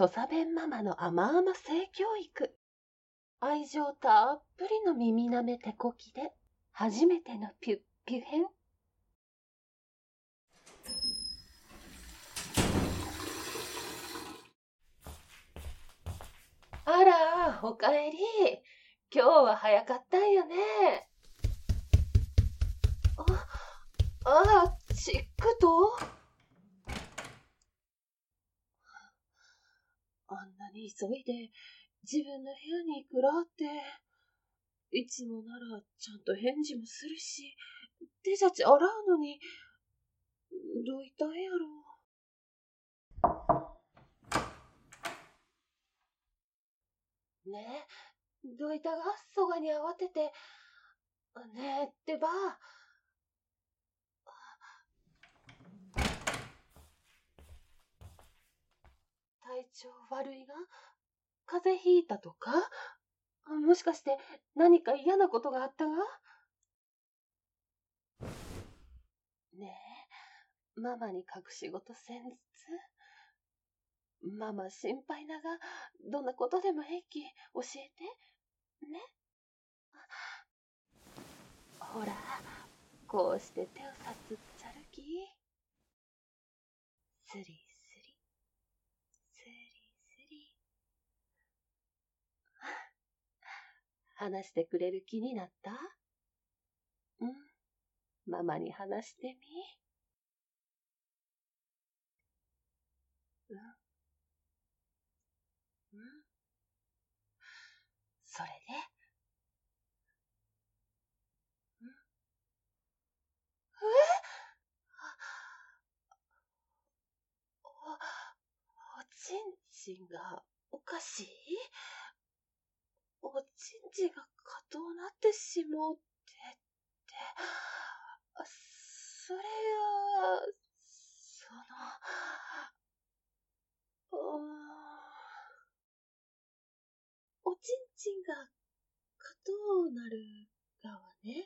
土佐弁ママの甘々性教育。愛情たっぷりの耳なめ手こきで、初めてのピュッピュ編。あら、おかえり。今日は早かったんよね。チックとあんなに急いで自分の部屋に行くらって、いつもならちゃんと返事もするし、手たち洗うのに、どういったんやろ。ねえ、どういたがそがに慌てて、ねえってば、体調悪いが、風邪ひいたとか、もしかして何か嫌なことがあったが。ねえ、ママに隠し事せんずつ。ママ心配なが、どんなことでも平気教えて。ね。ほら、こうして手をさすっちゃるき。スリスリ、スリスリ。話してくれる気になった？うん、ママに話してみ。うん、うん。それで、うん。おちんちんがおかしい？おちんちんがかとうなってしもうてって、それは、おちんちんがかとうなるがはね、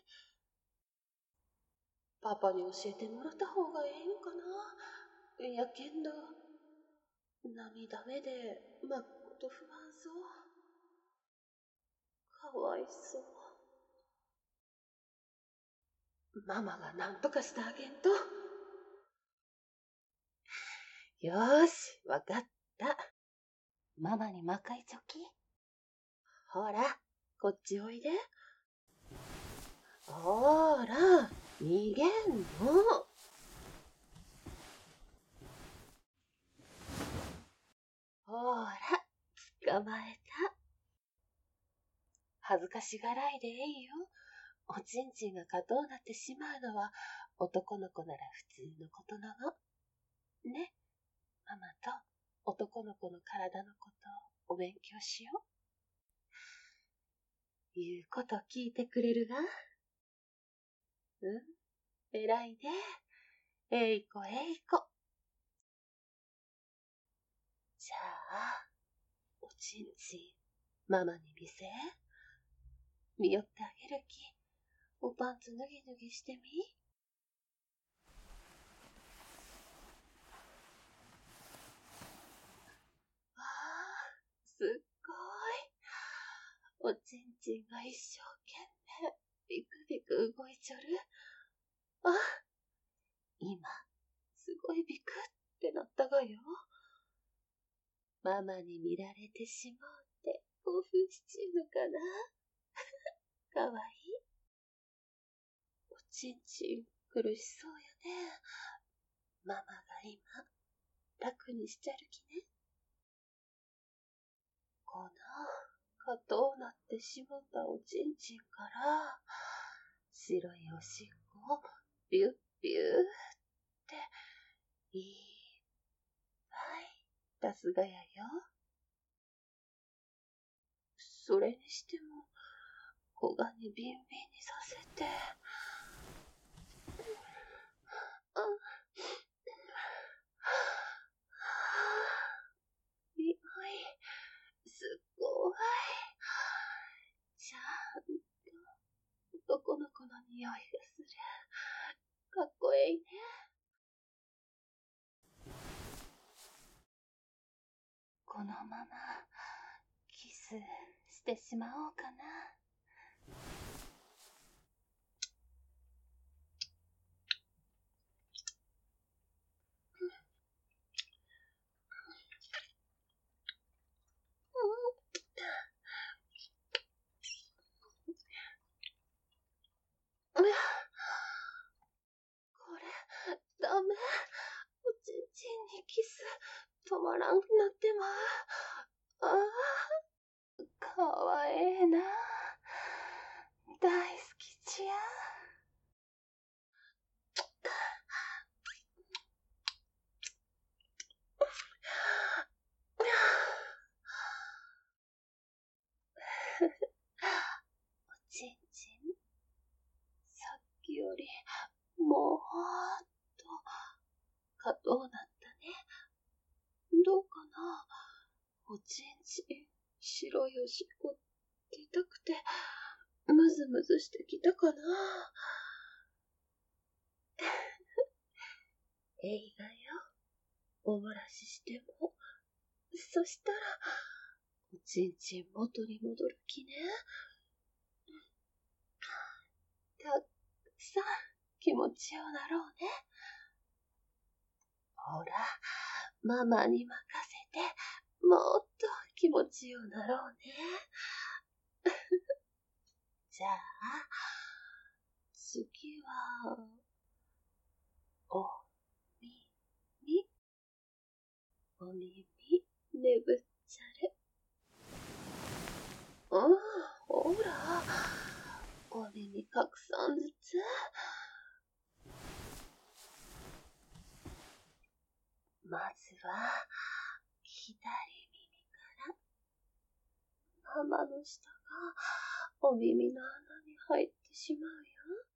パパに教えてもらった方がええんかな。やけんど、涙目でまっこと不安そう。かわいそう。ママがなんとかしてあげんと。よーし、わかった。ママに魔界チョキ。ほら、こっちおいで。ほら、逃げんの。ほら、捕まえた。恥ずかしがらいでえいよ。おちんちんがかとうなってしまうのは男の子なら普通のことなの。ね、ママと男の子の体のことをお勉強しよう。言うこと聞いてくれるが？うん、偉いね。えいこえいこ。じゃあ、おちんちん、ママに見せ。見よってあげるき。おパンツ脱ぎ脱ぎしてみ。わあ、すっごい。おちんちんが一生懸命、ビクビク動いちょる。あ、今、すごいビクってなったがよ。ママに見られてしまうって興奮しちゅうのかな。かわいい。おちんちん苦しそうよね。ママが今、楽にしちゃるきね。この、かとうなってしもたおちんちんから、白いおしっこをビュッビューって、いっぱい出すがやよ。それにしても、小がにビンビンにさせて、匂い、すっごい。ちゃんと男の子の匂いがする。かっこいいね。 このままキスしてしまおうかな。これダメ。おちんちんにキス止まらんくなってまう。ああ、かわええな。大好きちや。おちんちん、さっきよりもっと硬うなったね。どうかな。おちんちん、白いおしっこ出たくてムズムズしてきたかな。えいがよ、お漏らししても。そしたらおちんちん元に戻るきね。たくさん気持ちようなろうね。ほら、ママに任せて、もっと気持ちようなろうね。じゃあ、次は、お耳、お耳、ねぶっちゃれ。ほら、お耳たくさんずつ。まずは、左耳から、ママの舌がお耳の穴に入ってしまうよ。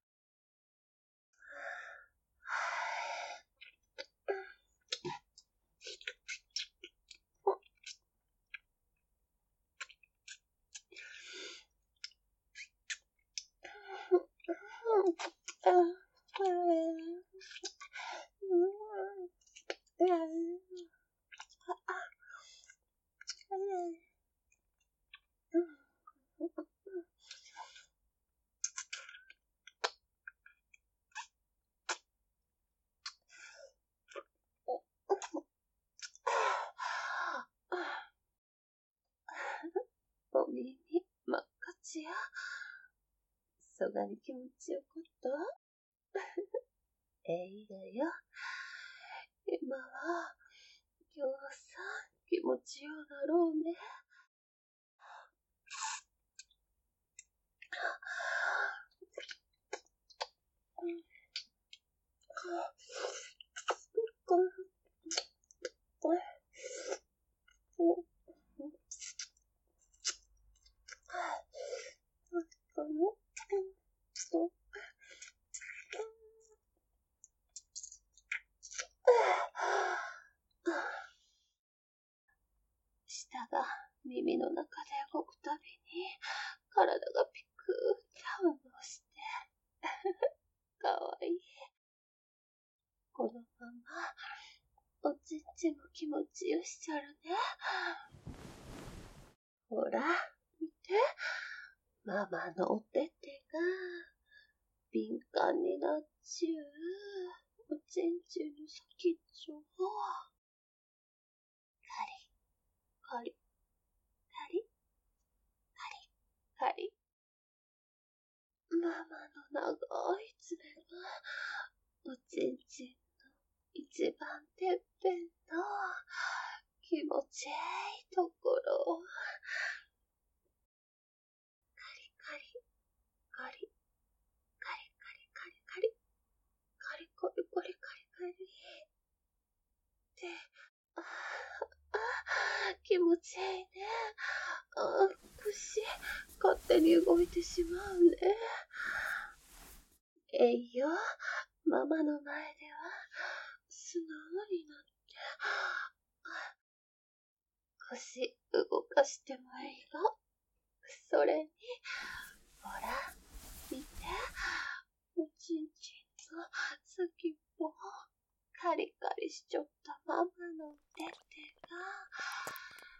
お耳、真っ赤ちや。そがに気持ちよかった。えいがよ。今は、ぎょうさん気持ちようだろうね。舌が耳の中で動くたびに体がピクーって反応してかわいい。このままおちんちんも気持ちよしちゃるね。ほら、見て。ママのお手手が敏感になっちゅう。おちんちんの先っちょ。カリ、カリ、カリ、カリ、カリ。ママの長い爪がおちんちんの一番てっぺんの気持ちいいところ。カリカリ、カリ、カリカリカリカリ、カリカリカリカリカリって、気持ちいいね。腰、勝手に動いてしまうね。えいよ、ママの前では素直になって、腰動かしてもいいよ。それに、ほら、見て、おちんちんの先っぽ、カリカリしちょったママの手手が、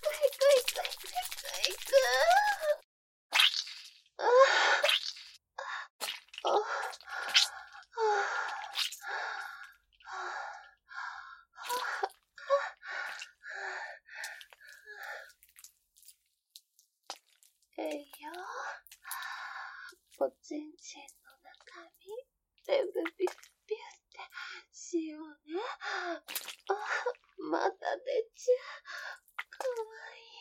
いく。ああ、あえいよ。おちんちんの中身、全部ビュッビュッってしようね。また出ちゃう。かわいい。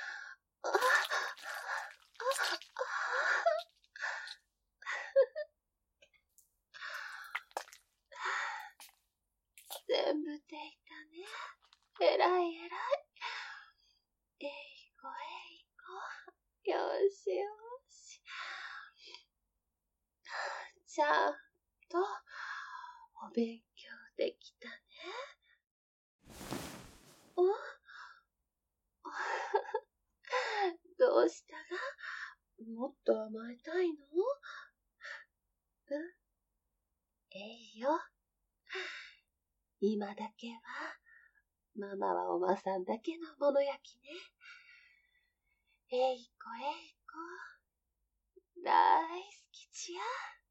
全部出いたね。えらい。えいこ。よし。ちゃんとお勉強できたね。どうしたが？もっと甘えたいの？えいよ。今だけは、ママはおまさんだけのものやきね。えいこ。大好きちや。